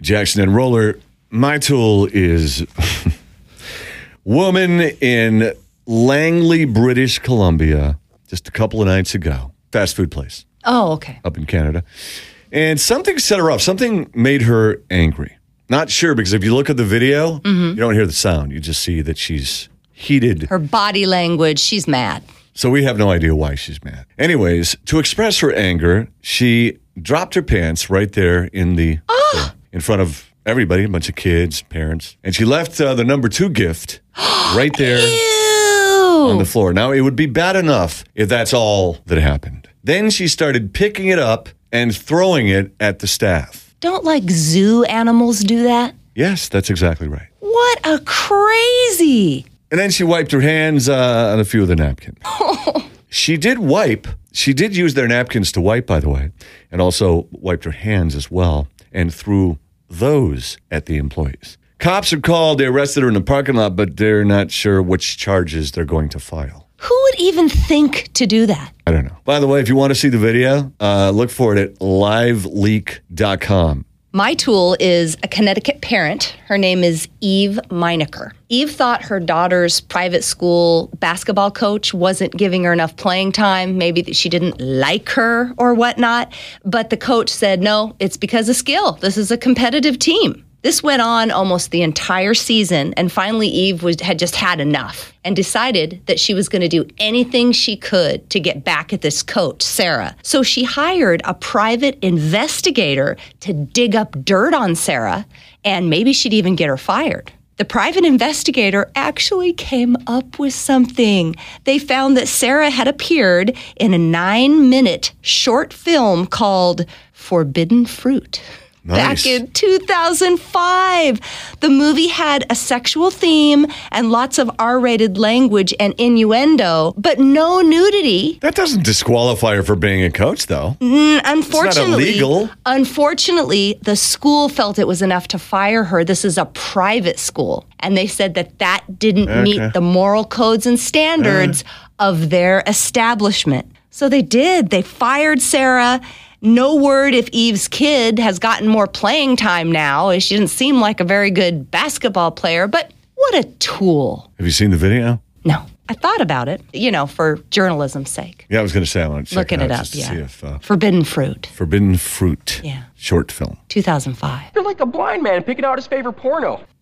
Jackson and Roller. My tool is woman in Langley, British Columbia, just a couple of nights ago. Fast food place. Oh, okay. Up in Canada. And something set her off. Something made her angry. Not sure, because if you look at the video, you don't hear the sound. You just see that she's heated. Her body language, she's mad. So we have no idea why she's mad. Anyways, to express her anger, she dropped her pants right there in front of everybody, a bunch of kids, parents. And she left the number 2 gift right there on the floor. Now, it would be bad enough if that's all that happened. Then she started picking it up and throwing it at the staff. Don't zoo animals do that? Yes, that's exactly right. What a crazy. And then she wiped her hands on a few of the napkins. She did use their napkins to wipe, by the way, and also wiped her hands as well and threw those at the employees. Cops are called. They arrested her in the parking lot, but they're not sure which charges they're going to file. Who would even think to do that? I don't know. By the way, if you want to see the video, look for it at liveleak.com. My tool is a Connecticut parent. Her name is Eve Meinecker. Eve thought her daughter's private school basketball coach wasn't giving her enough playing time. Maybe that she didn't like her or whatnot. But the coach said, no, it's because of skill. This is a competitive team. This went on almost the entire season, and finally Eve had just had enough and decided that she was going to do anything she could to get back at this coach, Sarah. So she hired a private investigator to dig up dirt on Sarah, and maybe she'd even get her fired. The private investigator actually came up with something. They found that Sarah had appeared in a 9-minute short film called Forbidden Fruit. Nice. Back in 2005. The movie had a sexual theme and lots of R-rated language and innuendo, but no nudity. That doesn't disqualify her for being a coach, though. Unfortunately, it's not illegal. Unfortunately, the school felt it was enough to fire her. This is a private school. And they said that didn't meet the moral codes and standards of their establishment. So they did. They fired Sarah. No word if Eve's kid has gotten more playing time now. She didn't seem like a very good basketball player, but what a tool. Have you seen the video? No. I thought about it, for journalism's sake. Yeah, I was going to say I want to check Looking it up, just to see if, Forbidden Fruit. Forbidden Fruit. Yeah. Short film. 2005. You're like a blind man picking out his favorite porno.